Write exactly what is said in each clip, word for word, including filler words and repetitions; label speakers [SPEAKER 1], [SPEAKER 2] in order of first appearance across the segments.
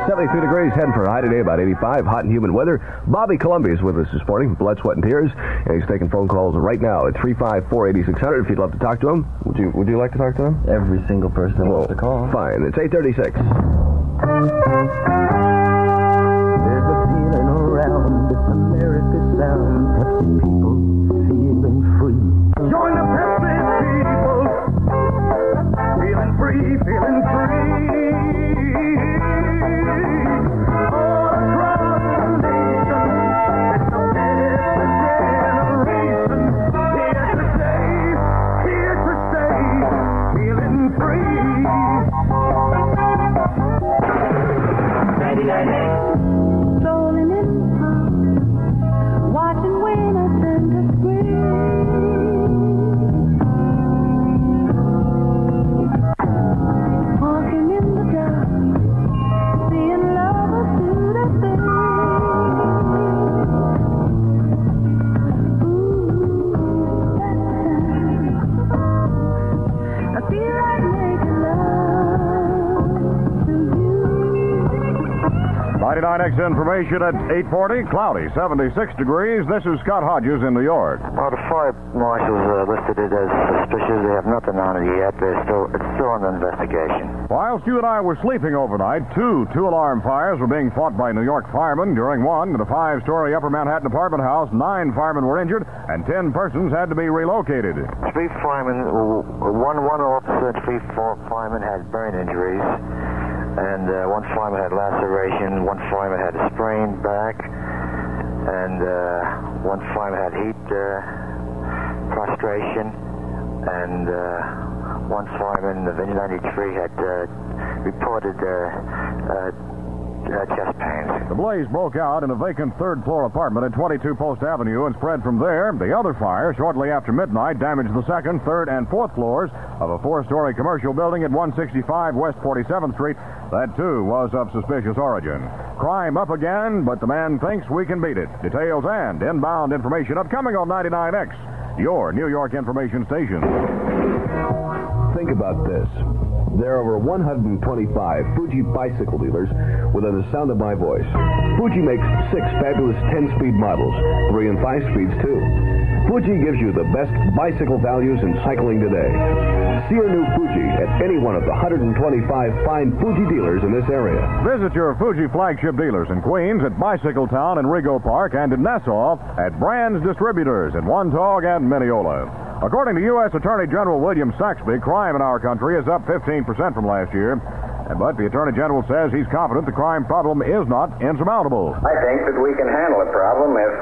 [SPEAKER 1] seventy-two degrees, heading for a high today, about eighty-five, hot and humid weather. Bobby Columbia is with us this morning, blood, sweat, and tears, and he's taking phone calls right now at three five four, eight six zero zero if you'd love to talk to him. Would you Would you like to talk to him?
[SPEAKER 2] Every single person that wants to call.
[SPEAKER 1] Fine. It's eight thirty-six.
[SPEAKER 2] There's a feeling around this America sound. Pepsi people feeling free. Join the Pepsi people. Feeling free, feeling free. All across the nation. It's a generation. Here to stay, here to stay. Feeling free. ninety-nine X.
[SPEAKER 3] Strolling in town, watching winter turn to spring. Walking in the dark, seeing lovers do their thing. Ooh, that time I feel like making love to you.
[SPEAKER 4] ninety-nine X information at eight forty, cloudy, seventy-six degrees. This is Scott Hodges in New York.
[SPEAKER 5] Well, the fire marshals uh, listed it as suspicious. They have nothing on it yet. They're still, it's still under investigation.
[SPEAKER 4] Whilst you and I were sleeping overnight, two two-alarm fires were being fought by New York firemen. During one, at a five-story Upper Manhattan apartment house, nine firemen were injured, and ten persons had to be relocated.
[SPEAKER 5] Three firemen, one one officer and three four firemen had burn injuries, and uh, one fireman had laceration, one fireman had a sprained back, and uh, one fireman had heat uh, prostration, and uh, one fireman, the Vineyard ninety-three, had uh, reported uh, uh, uh, chest pains.
[SPEAKER 4] The blaze broke out in a vacant third-floor apartment at twenty-two Post Avenue and spread from there. The other fire, shortly after midnight, damaged the second, third, and fourth floors of a four-story commercial building at one sixty-five West forty-seventh Street. That, too, was of suspicious origin. Crime up again, but the man thinks we can beat it. Details and inbound information upcoming on ninety-nine X, your New York information station.
[SPEAKER 1] Think about this. There are over one hundred twenty-five Fuji bicycle dealers within the sound of my voice. Fuji makes six fabulous ten-speed models, three and five speeds, too. Fuji gives you the best bicycle values in cycling today. See a new Fuji at any one of the one hundred twenty-five fine Fuji dealers in this area.
[SPEAKER 4] Visit your Fuji flagship dealers in Queens, at Bicycle Town and Rego Park, and in Nassau at Brands Distributors in Wantagh and Mineola. According to U S Attorney General William Saxby, crime in our country is up fifteen percent from last year. But the Attorney General says he's confident the crime problem is not insurmountable.
[SPEAKER 6] I think that we can handle the problem if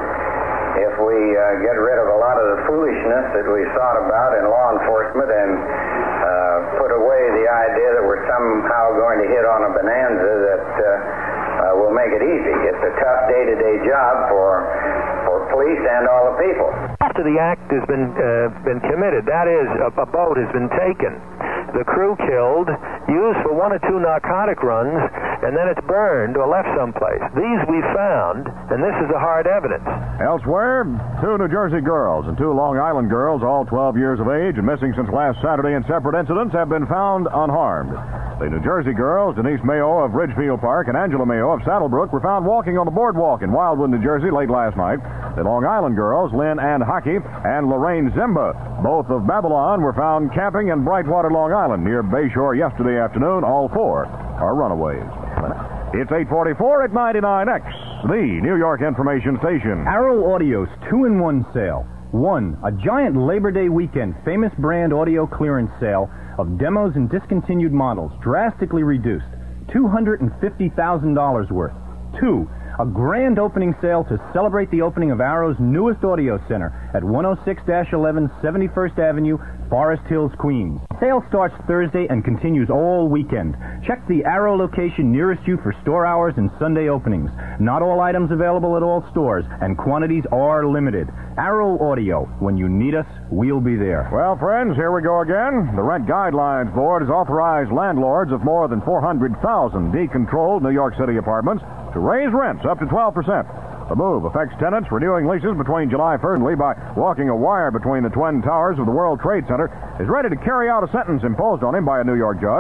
[SPEAKER 6] uh, if we uh, get rid of a lot of the foolishness that we thought about in law enforcement and uh, put away the idea that we're somehow going to hit on a bonanza that uh, uh, will make it easy. It's a tough day-to-day job for for police and all the people.
[SPEAKER 5] After the act has been uh, been committed, that is, a, a boat has been taken, the crew killed, used for one or two narcotic runs, and then it's burned or left someplace. These we found, and this is the hard evidence.
[SPEAKER 4] Elsewhere, two New Jersey girls and two Long Island girls, all twelve years of age and missing since last Saturday in separate incidents, have been found unharmed. The New Jersey girls, Denise Mayo of Ridgefield Park and Angela Mayo of Saddlebrook, were found walking on the boardwalk in Wildwood, New Jersey, late last night. The Long Island girls, Lynn Ann Hockey and Lorraine Zimba, both of Babylon, were found camping in Brightwater, Long Island, near Bayshore yesterday afternoon. All four are runaways. It's eight forty-four at ninety-nine X, the New York information station.
[SPEAKER 7] Arrow Audio's two-in-one sale. One, a giant Labor Day weekend famous brand audio clearance sale of demos and discontinued models, drastically reduced, two hundred fifty thousand dollars worth. Two, a grand opening sale to celebrate the opening of Arrow's newest audio center at one oh six eleven seventy-first Avenue, Forest Hills, Queens. Sale starts Thursday and continues all weekend. Check the Arrow location nearest you for store hours and Sunday openings. Not all items available at all stores, and quantities are limited. Arrow Audio. When you need us, we'll be there.
[SPEAKER 4] Well, friends, here we go again. The Rent Guidelines Board has authorized landlords of more than four hundred thousand decontrolled New York City apartments to raise rents up to twelve percent. The move affects tenants renewing leases between July first by walking a wire between the twin towers of the World Trade Center is ready to carry out a sentence imposed on him by a New York judge.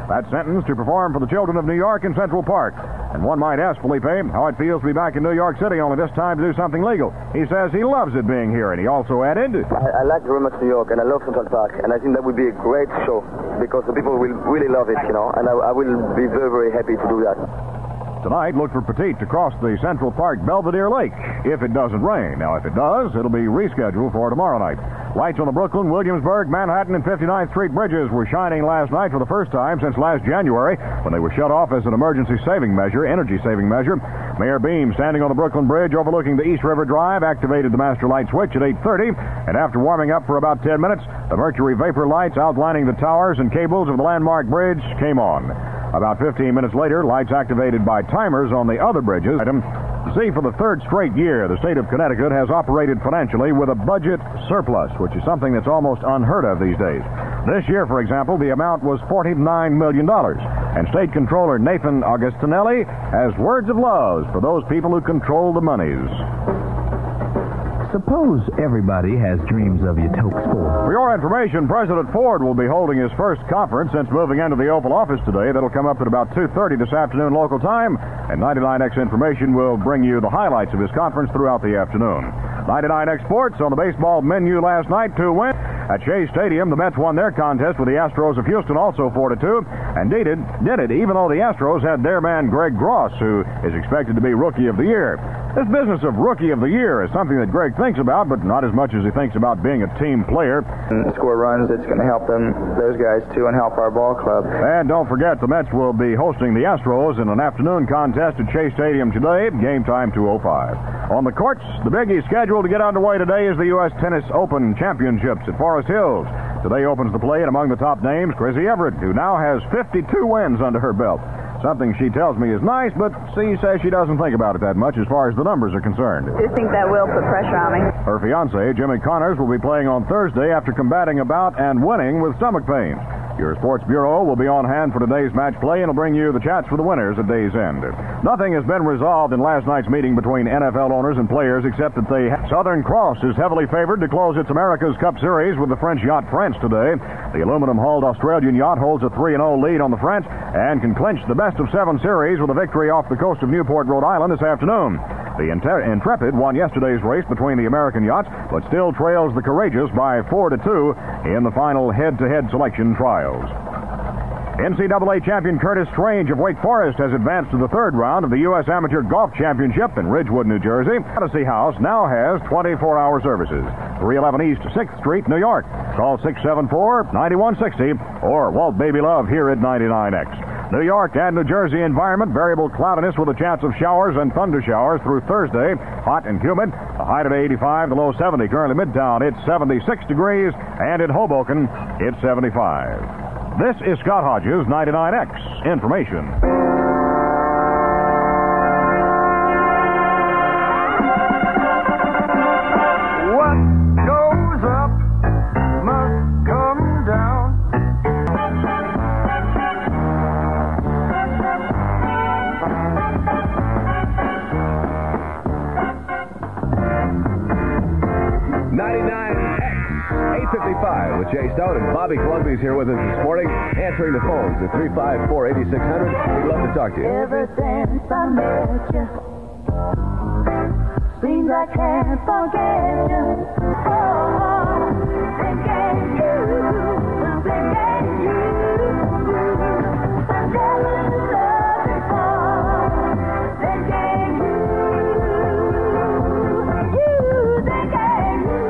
[SPEAKER 4] That sentence to perform for the children of New York in Central Park. And one might ask Felipe how it feels to be back in New York City, only this time to do something legal. He says he loves it being here, and he also added,
[SPEAKER 8] I, I like very much New York, and I love Central Park, and I think that would be a great show because the people will really love it, you know, and I, I will be very, very happy to do that.
[SPEAKER 4] Tonight, look for Petite to cross the Central Park Belvedere Lake if it doesn't rain. Now, if it does, it'll be rescheduled for tomorrow night. Lights on the Brooklyn, Williamsburg, Manhattan, and fifty-ninth Street bridges were shining last night for the first time since last January when they were shut off as an emergency saving measure, energy saving measure. Mayor Beam, standing on the Brooklyn Bridge overlooking the East River Drive, activated the master light switch at eight thirty, and after warming up for about ten minutes, the mercury vapor lights outlining the towers and cables of the landmark bridge came on. About fifteen minutes later, lights activated by timers on the other bridges. See, for the third straight year, the state of Connecticut has operated financially with a budget surplus, which is something that's almost unheard of these days. This year, for example, the amount was forty-nine million dollars. And State Controller Nathan Augustinelli has words of love for those people who control the monies.
[SPEAKER 9] Suppose everybody has dreams of Utopia Sport.
[SPEAKER 4] For your information, President Ford will be holding his first conference since moving into the Oval Office today. That'll come up at about two thirty this afternoon local time, and ninety-nine X Information will bring you the highlights of his conference throughout the afternoon. ninety-nine X Sports on the baseball menu last night to win. At Shea Stadium, the Mets won their contest with the Astros of Houston, also four to two, and did it, did it even though the Astros had their man Greg Gross, who is expected to be Rookie of the Year. This business of Rookie of the Year is something that Greg thinks about, but not as much as he thinks about being a team player.
[SPEAKER 8] And score runs, it's going to help them, those guys, too, and help our ball club.
[SPEAKER 4] And don't forget, the Mets will be hosting the Astros in an afternoon contest at Shea Stadium today, game time two oh five. On the courts, the biggie scheduled to get underway today is the U S Tennis Open Championships at Forest Hills. Today opens the play, and among the top names, Chrissy Everett, who now has fifty-two wins under her belt. Something she tells me is nice, but she says she doesn't think about it that much as far as the numbers are concerned.
[SPEAKER 3] I think that will put pressure on me.
[SPEAKER 4] Her fiancé, Jimmy Connors, will be playing on Thursday after combating a bout and winning with stomach pains. Your Sports Bureau will be on hand for today's match play and will bring you the chats for the winners at day's end. Nothing has been resolved in last night's meeting between N F L owners and players except that they Southern Cross is heavily favored to close its America's Cup Series with the French yacht France today. The aluminum-hulled Australian yacht holds a three and oh lead on the French and can clinch the best of seven series with a victory off the coast of Newport, Rhode Island this afternoon. The Intrepid won yesterday's race between the American yachts, but still trails the Courageous by four to two in the final head-to-head selection trials. N C double A champion Curtis Strange of Wake Forest has advanced to the third round of the U S Amateur Golf Championship in Ridgewood, New Jersey. Odyssey House now has twenty-four hour services. three eleven East sixth Street, New York. Call six seven four, nine one six zero or Walt Baby Love here at ninety-nine X. New York and New Jersey environment, variable cloudiness with a chance of showers and thunder showers through Thursday. Hot and humid. The high today eighty-five, the low seventy. Currently Midtown, it's seventy-six degrees, and in Hoboken, it's seventy-five. This is Scott Hodges, ninety-nine X Information.
[SPEAKER 2] What goes up must come down.
[SPEAKER 1] ninety-nine X, eight fifty-five with Jay Stone, and Bobby Columby's here with us this morning, answering the phones at three five four, eight six zero zero. We'd love to talk to you.
[SPEAKER 3] Ever since I met you, seems I can't forget you. Oh, thinking you, thinking you. I never loved before. Thinking you, you, thinking you.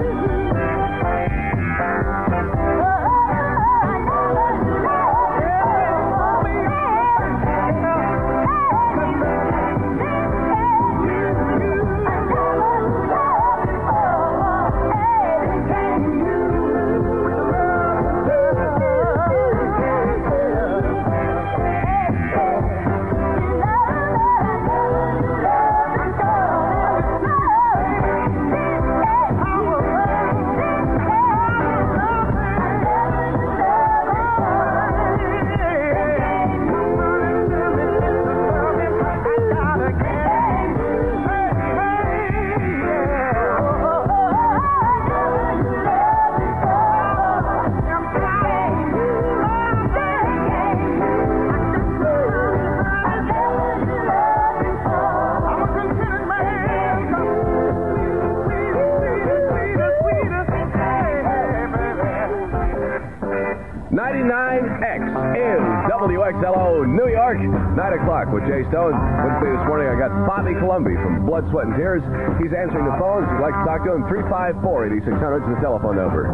[SPEAKER 1] X L O, New York, nine o'clock with Jay Stone. With me this morning, I got Bobby Colomby from Blood, Sweat, and Tears. He's answering the phones. If you'd like to talk to him, three five four, eight six zero zero is the telephone number.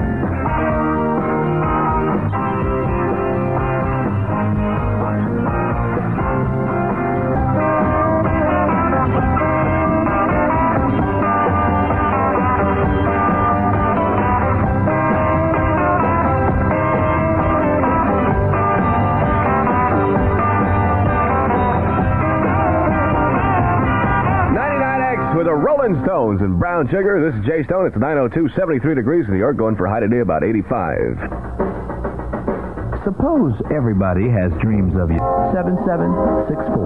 [SPEAKER 1] Rolling Stones and Brown Sugar. This is Jay Stone. It's nine oh two, seventy-three degrees in New York, going for a high today about eighty-five.
[SPEAKER 9] Suppose everybody has dreams of you. seven seven six four.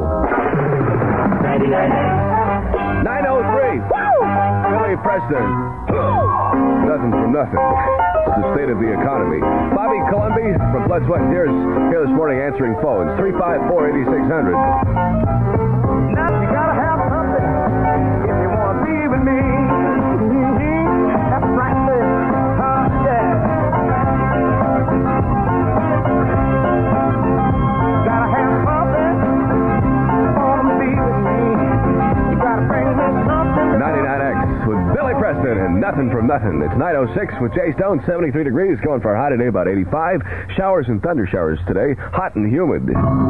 [SPEAKER 1] nine oh three. Woo! Billy Preston. Nothing from nothing. It's the state of the economy. Bobby Colomby from Blood, Sweat, and Tears here this morning answering phones. three five four, eight six zero zero.
[SPEAKER 2] Now you gotta have something if you want to be with me. Mm-hmm. That's right there. Oh, yeah. Gotta have something if you want to be with me. You gotta bring me something.
[SPEAKER 1] ninety-nine X with Billy Preston and Nothing from Nothing. It's nine oh six with Jay Stone, seventy-three degrees, going for a high today about eighty-five. Showers and thunder showers today, hot and humid.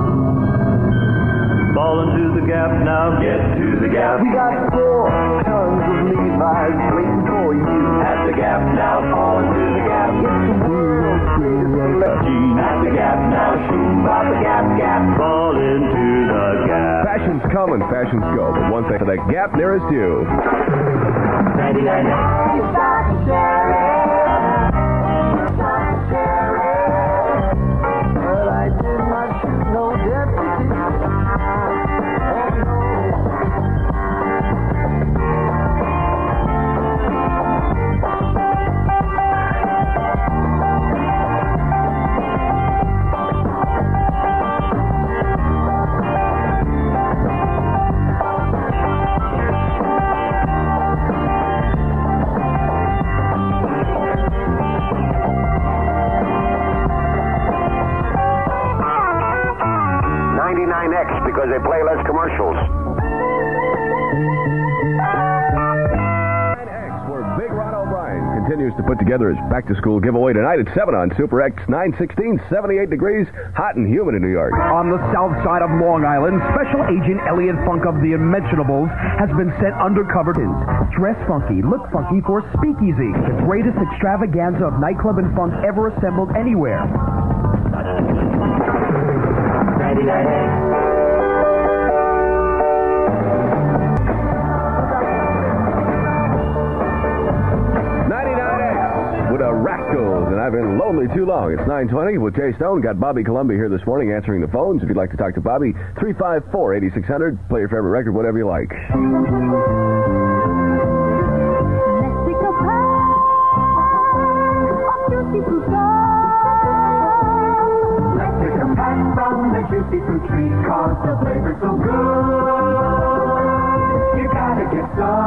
[SPEAKER 2] Fall into the gap now, get to the gap. We got four tons of Levi's waiting for you. At the gap now, fall into the gap. It's the world's greatest jeans. At the gap now, shoot by the gap, gap. Fall into the gap.
[SPEAKER 1] Fashions come and fashions go, but one thing for the gap nearest you.
[SPEAKER 2] ninety-nine You start to share it. You start to share it. Well, I did not shoot no deputy.
[SPEAKER 6] ninety-nine X because they play less commercials.
[SPEAKER 1] nine X, where Big Ron O'Brien continues to put together his back-to-school giveaway tonight at seven on Super X, nine sixteen, seventy-eight degrees, hot and humid in New York.
[SPEAKER 10] On the south side of Long Island, Special Agent Elliot Funk of the Unmentionables has been sent undercover. Dress funky, look funky for Speakeasy, the greatest extravaganza of nightclub and funk ever assembled anywhere.
[SPEAKER 2] ninety-nine X.
[SPEAKER 1] ninety-nine X with a Rascals, and I've been lonely too long. It's nine twenty with Jay Stone. Got Bobby Colomby here this morning answering the phones. If you'd like to talk to Bobby, three five four, eight six zero zero. Play your favorite record, whatever you like.
[SPEAKER 3] Mexico pie, a juicy fruit
[SPEAKER 2] Let's take a pack from the juicy fruit tree, cause the flavor's so good. You gotta get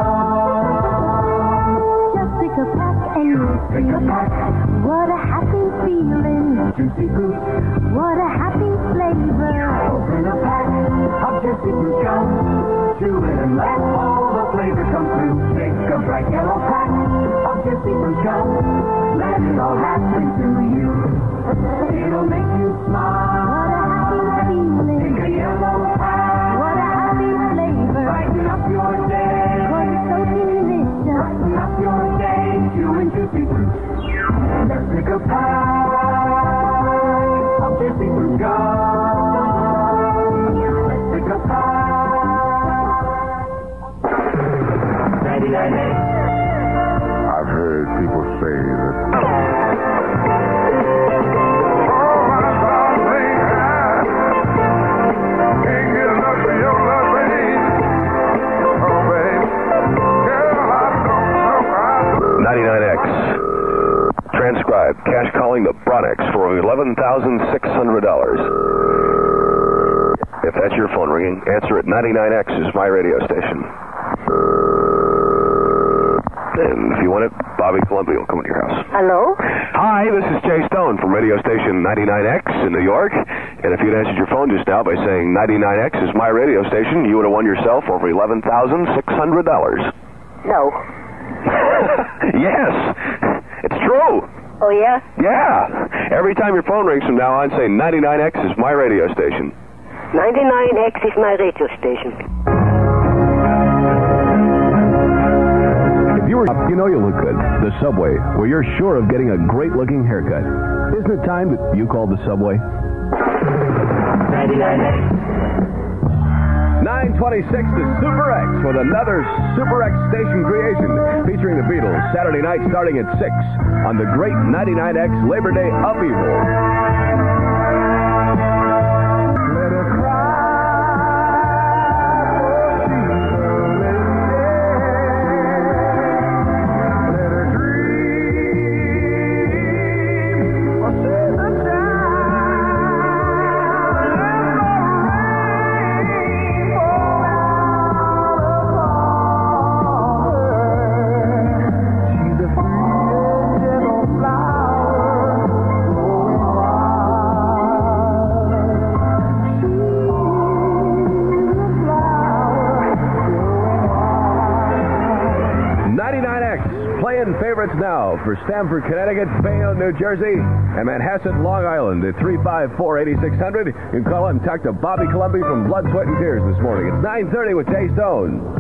[SPEAKER 2] some.
[SPEAKER 3] Just pick a pack and you'll see.
[SPEAKER 2] Pick a pack.
[SPEAKER 3] What a happy feeling.
[SPEAKER 2] Juicy fruit.
[SPEAKER 3] What a happy flavor.
[SPEAKER 2] Open a pack of juicy fruit gum. Chew it and let all the flavor come through. Take a bright yellow pack of juicy fruit gum. Let it all happen to you. It'll make you smile.
[SPEAKER 3] What a happy feeling.
[SPEAKER 2] Take a yellow pack.
[SPEAKER 3] What a happy flavor.
[SPEAKER 2] Brighten up your day.
[SPEAKER 3] Cause it's so delicious.
[SPEAKER 2] Brighten up your day. Chewing juicy fruit. Let's pick a pack of juicy fruit gum. Let's pick a pack. ninety-nine X.
[SPEAKER 11] I've heard people say that.
[SPEAKER 1] ninety-nine X. Transcribe. Cash calling the Bronx for eleven thousand six hundred dollars. If that's your phone ringing, answer it. ninety-nine X is my radio station. And if you want it, Bobby Columbia will come to your house.
[SPEAKER 12] Hello?
[SPEAKER 1] Hi, this is Jay Stone from radio station ninety-nine X in New York. And if you'd answered your phone just now by saying ninety-nine X is my radio station, you would have won yourself over eleven thousand six hundred dollars.
[SPEAKER 12] No.
[SPEAKER 1] Yes, it's true.
[SPEAKER 12] Oh, yeah?
[SPEAKER 1] Yeah. Every time your phone rings from now on, say ninety-nine X is my radio station.
[SPEAKER 12] ninety-nine X is my radio station.
[SPEAKER 1] If you were up, you know you look good. The Subway, where you're sure of getting a great-looking haircut. Isn't it time that you called the Subway?
[SPEAKER 2] ninety-nine X.
[SPEAKER 1] nine twenty-six to Super X with another Super X station creation featuring the Beatles Saturday night starting at six on the great ninety-nine X Labor Day Upheaval. Favorites now for Stamford, Connecticut, Bayonne, New Jersey, and Manhasset, Long Island at three five four, eight six zero zero. You can call and talk to Bobby Columbia from Blood, Sweat, and Tears this morning. It's nine thirty with Jay Stone.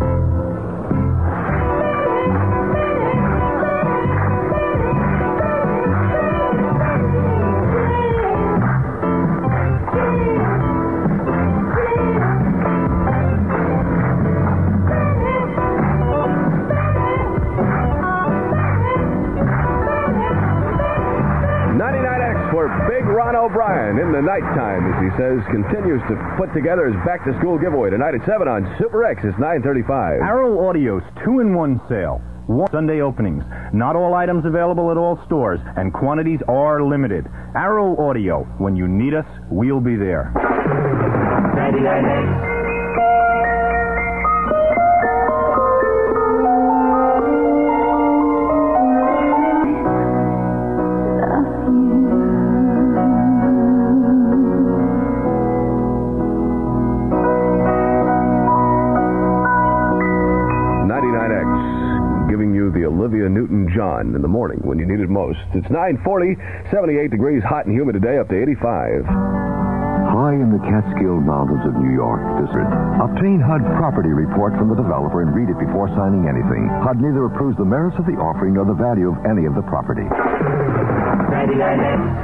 [SPEAKER 1] Big Ron O'Brien in the nighttime, as he says, continues to put together his back-to-school giveaway tonight at seven on Super X. It's nine thirty-five.
[SPEAKER 7] Arrow Audio's two-in-one sale. One Sunday openings. Not all items available at all stores, and quantities are limited. Arrow Audio. When you need us, we'll be there.
[SPEAKER 2] ninety-nine X.
[SPEAKER 1] Olivia Newton-John in the morning when you need it most. It's nine forty, seventy-eight degrees, hot and humid today, up to eighty-five.
[SPEAKER 13] High in the Catskill Mountains of New York, obtain H U D property report from the developer and read it before signing anything. H U D neither approves the merits of the offering nor the value of any of the property.
[SPEAKER 2] ninety-nine X.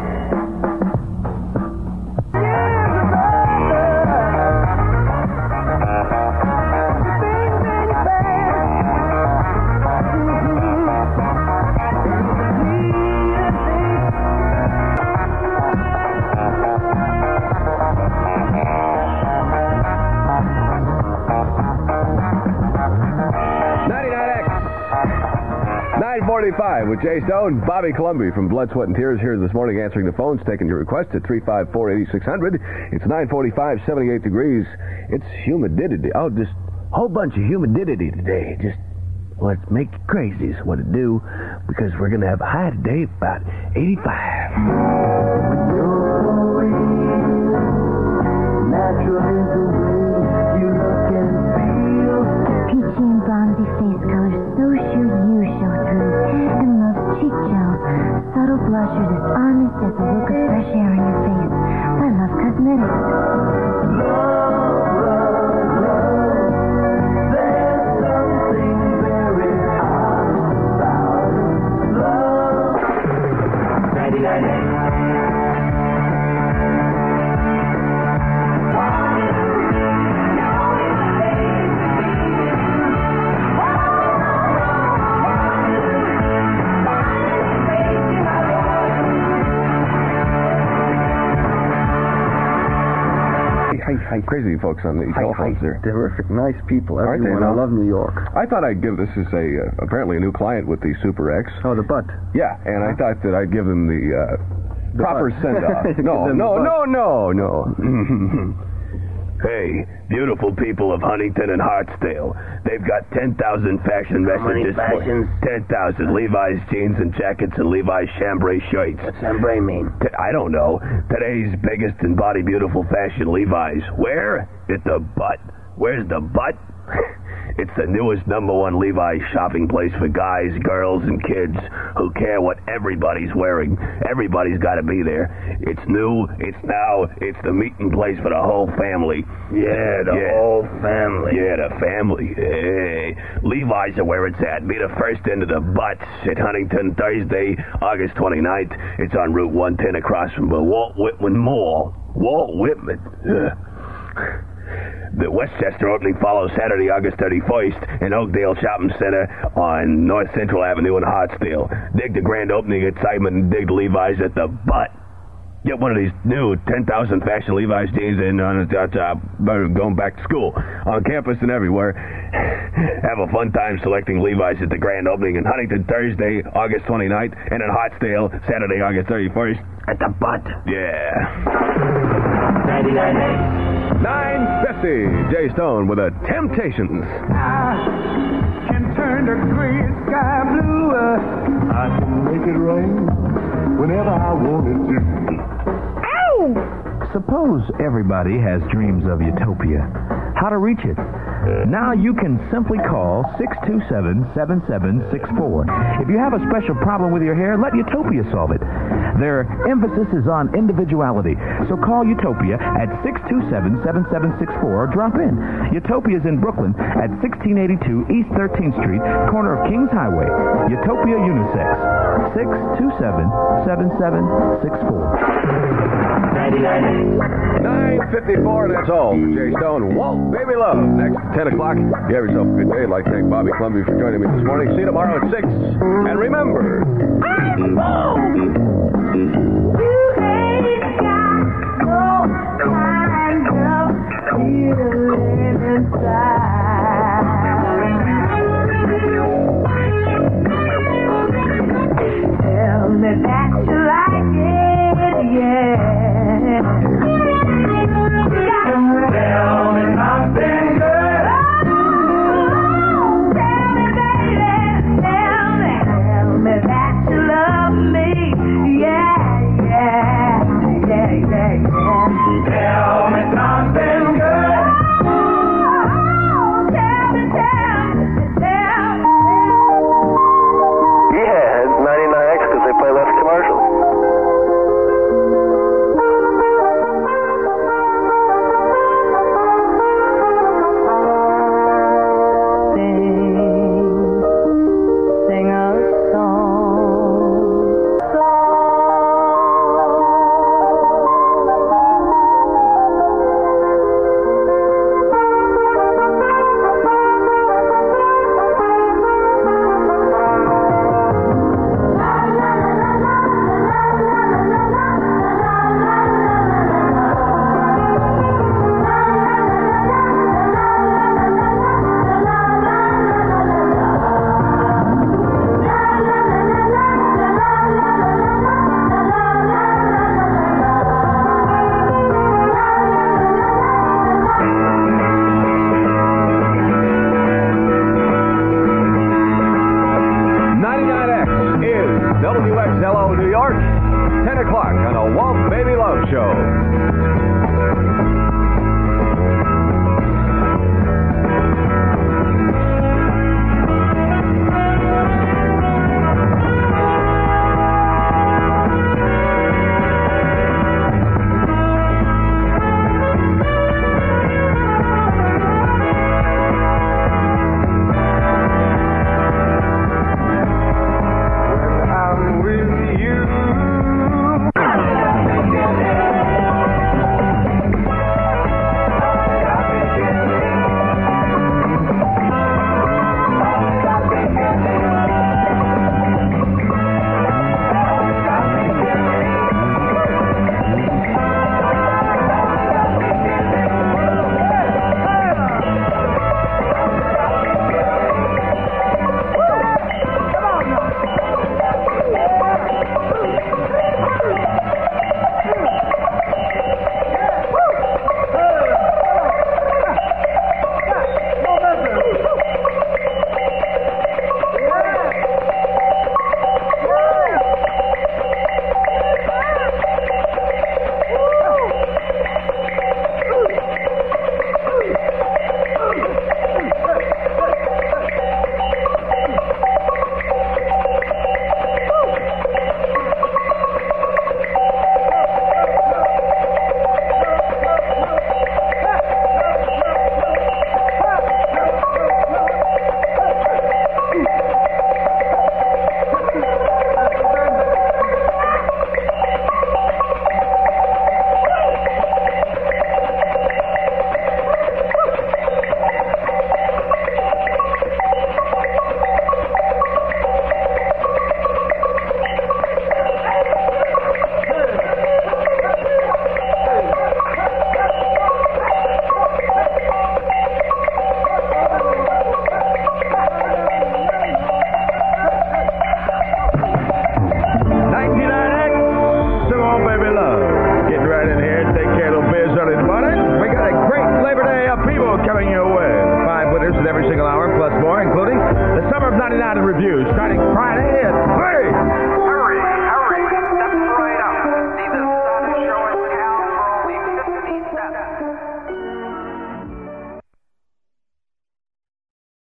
[SPEAKER 1] forty-five with Jay Stone, Bobby Columbia from Blood, Sweat, and Tears here this morning answering the phones, taking your requests at three five four, eight six zero zero. It's nine forty-five, seventy-eight degrees. It's humidity. Oh, just a whole bunch of humidity today. Just, well, it's make you crazy is what it do, because we're going to have a high today about eighty-five.
[SPEAKER 3] Peachy and bronzy face colors, so sure you show through. And those cheek gels, subtle blushers as honest as a look of fresh air in your face. I love cosmetics.
[SPEAKER 1] Hi, crazy folks on the telephones there.
[SPEAKER 14] Terrific, nice people,
[SPEAKER 1] Aren't they,
[SPEAKER 14] everyone. I
[SPEAKER 1] no?
[SPEAKER 14] love New York.
[SPEAKER 1] I thought I'd give this is a uh, apparently a new client with the Super X.
[SPEAKER 14] Oh, the butt.
[SPEAKER 1] Yeah, and I thought that I'd give them the, uh,
[SPEAKER 14] The
[SPEAKER 1] proper
[SPEAKER 14] butt.
[SPEAKER 1] send off.
[SPEAKER 14] Give
[SPEAKER 1] no,
[SPEAKER 14] them
[SPEAKER 1] no,
[SPEAKER 14] the
[SPEAKER 1] no, no, no,
[SPEAKER 14] Hey, beautiful people of Huntington and Hartsdale. They've got ten thousand fashion messages
[SPEAKER 15] How many fashions?
[SPEAKER 14] for ten thousand Levi's jeans and jackets and Levi's chambray shirts.
[SPEAKER 15] What's chambray mean?
[SPEAKER 14] T- I don't know. Today's biggest and body beautiful fashion Levi's. Where? At the butt. Where's the butt? It's the newest number one Levi's shopping place for guys, girls, and kids who care what everybody's wearing. Everybody's got to be there. It's new, it's now, it's the meeting place for the whole family.
[SPEAKER 15] Yeah, the
[SPEAKER 14] yeah.
[SPEAKER 15] whole family.
[SPEAKER 14] Yeah, the family. Hey, Levi's are where it's at. Be the first into the butts at Huntington Thursday, August twenty-ninth. It's on Route one ten across from the Walt Whitman Mall. Walt Whitman. Ugh. The Westchester opening follows Saturday, August thirty-first in Oakdale Shopping Center on North Central Avenue in Hartsdale. Dig the grand opening excitement and dig the Levi's at the butt. Get one of these new ten thousand fashion Levi's jeans and uh, uh, going back to school on campus and everywhere. Have a fun time selecting Levi's at the grand opening in Huntington Thursday, August twenty-ninth, and in Hartsdale Saturday, August thirty-first.
[SPEAKER 15] At the butt.
[SPEAKER 14] Yeah.
[SPEAKER 15] ninety-nine eight.
[SPEAKER 1] nine fifty. Jay Stone with the Temptations.
[SPEAKER 2] I can turn the gray sky blue. I can make it rain whenever I want it to.
[SPEAKER 9] Ow! Suppose everybody has dreams of utopia. How to reach it? Now you can simply call six two seven, seven seven six four. If you have a special problem with your hair, let Utopia solve it. Their emphasis is on individuality. So call Utopia at six two seven, seven seven six four or drop in. Utopia is in Brooklyn at sixteen eighty-two East thirteenth Street, corner of Kings Highway. Utopia Unisex. six two seven, seven seven six four.
[SPEAKER 1] nine fifty-four, and that's all. Jay Stone, Walt, Baby Love. Next, ten o'clock. You have yourself a good day. I'd like to thank Bobby Clumby for joining me this morning. See you tomorrow at six. And remember, I'm home.
[SPEAKER 2] You ain't got no kind of feeling inside. Tell me that you like it, yeah. Tell me something good. Oh, tell me, baby, tell me, tell me that you love me, yeah, yeah, yeah, yeah, yeah. Tell me something good. Oh, tell me, tell me, tell me.
[SPEAKER 8] Yeah, it's ninety-nine X because they play less commercials.
[SPEAKER 2] Sing a song,
[SPEAKER 1] ninety-nine X is W X L O New York, ten o'clock on the Walt Baby Love Show.